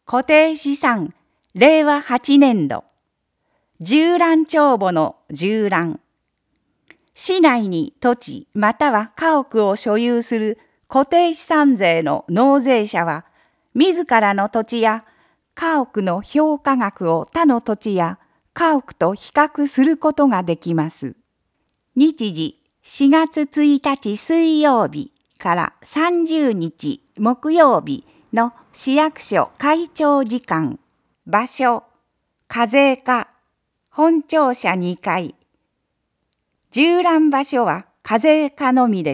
固定資産令和8年度縦覧帳簿の縦覧。市内に土地または家屋を所有する固定資産税の納税者は、自らの土地や家屋の評価額を他の土地や家屋と比較することができます。日時4月1日水曜日から30日木曜日の市役所開庁時間。場所、課税課、本庁舎2階。縦覧場所は課税課のみです。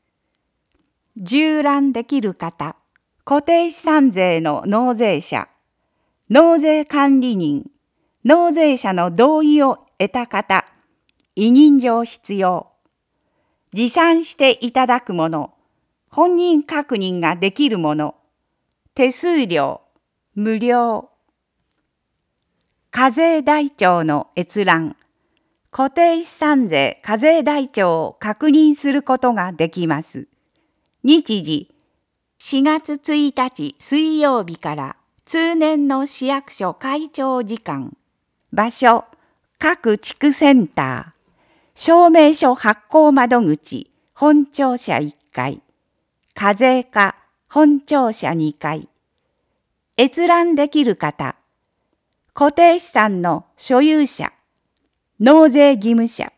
縦覧できる方、固定資産税の納税者、納税管理人、納税者の同意を得た方、委任状必要。持参していただくもの、本人確認ができるもの、手数料、無料。課税台帳の閲覧。固定資産税課税台帳を確認することができます。日時4月1日水曜日から通年の市役所開庁時間。場所、各地区センター。証明書発行窓口、本庁舎1階。課税課、本庁舎2階。閲覧できる方。固定資産の所有者、納税義務者、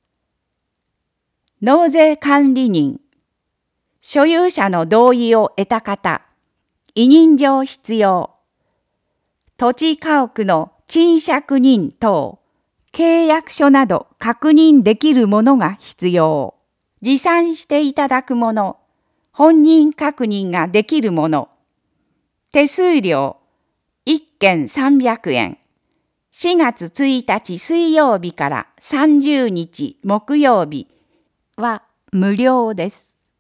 納税管理人、所有者の同意を得た方、委任状必要、土地家屋の賃借人等、契約書など確認できるものが必要。持参していただくもの、本人確認ができるもの、手数料、1件300円。4月1日水曜日から30日木曜日は無料です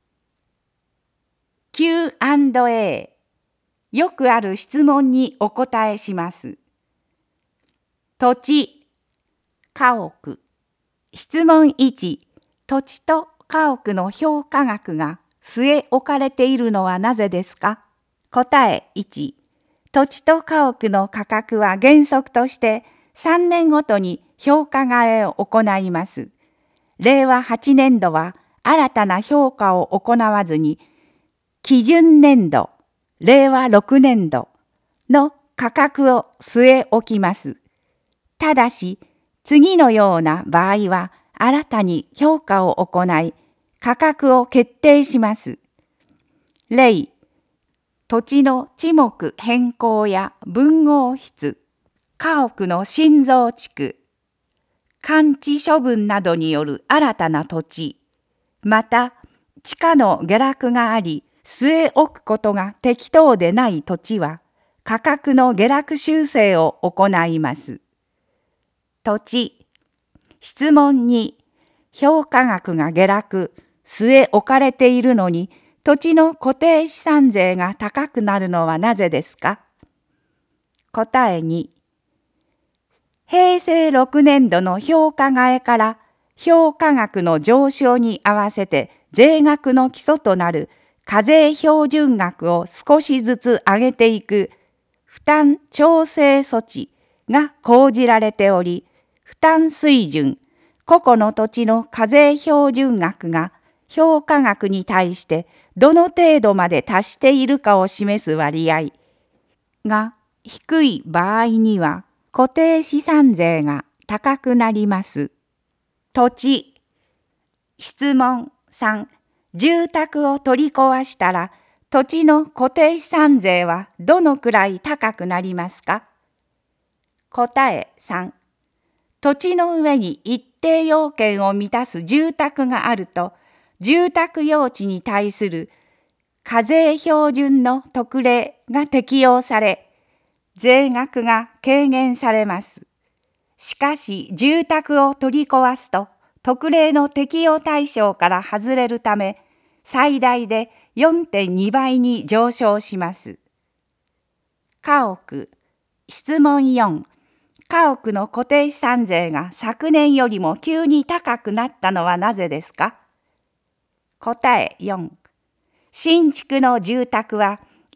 。Q&A。よくある質問にお答えします。土地、家屋。質問1。土地と家屋の評価額が据え置かれているのはなぜですか？答え1。土地と家屋の価格は原則として3年ごとに評価替えを行います。令和8年度は新たな評価を行わずに、基準年度、令和6年度の価格を据え置きます。ただし、次のような場合は新たに評価を行い、価格を決定します。例、土地の地目変更や分合室、家屋の新増築、換地処分などによる新たな土地、また地価の下落があり、据え置くことが適当でない土地は、価格の下落修正を行います。土地、質問2、評価額が下落、据え置かれているのに、土地の固定資産税が高くなるのはなぜですか？答え2。平成6年度の評価替えから評価額の上昇に合わせて税額の基礎となる課税標準額を少しずつ上げていく負担調整措置が講じられており、負担水準、個々の土地の課税標準額が評価額に対してどの程度まで達しているかを示す割合が低い場合には固定資産税が高くなります。土地。質問3。住宅を取り壊したら土地の固定資産税はどのくらい高くなりますか？答え3。土地の上に一定要件を満たす住宅があると、住宅用地に対する課税標準の特例が適用され、税額が軽減されます。しかし、住宅を取り壊すと、特例の適用対象から外れるため、最大で 4.2 倍に上昇します。家屋。質問4。家屋の固定資産税が昨年よりも急に高くなったのはなぜですか？答え4。新築の住宅は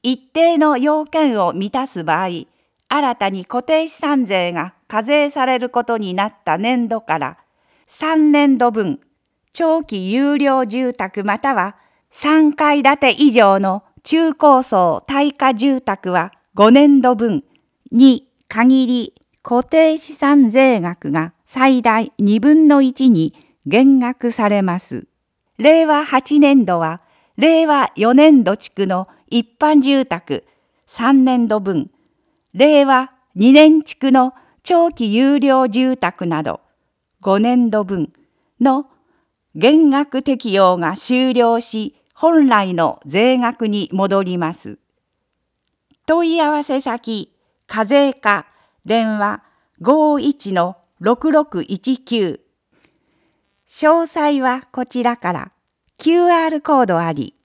一定の要件を満たす場合、新たに固定資産税が課税されることになった年度から3年度分、長期有料住宅または3階建て以上の中高層耐火住宅は5年度分に限り固定資産税額が最大2分の1に減額されます。令和8年度は令和4年度地区の一般住宅3年度分、令和2年地区の長期有料住宅など5年度分の減額適用が終了し、本来の税額に戻ります。問い合わせ先、課税課、電話 51-6619。詳細はこちらから QR コードあり。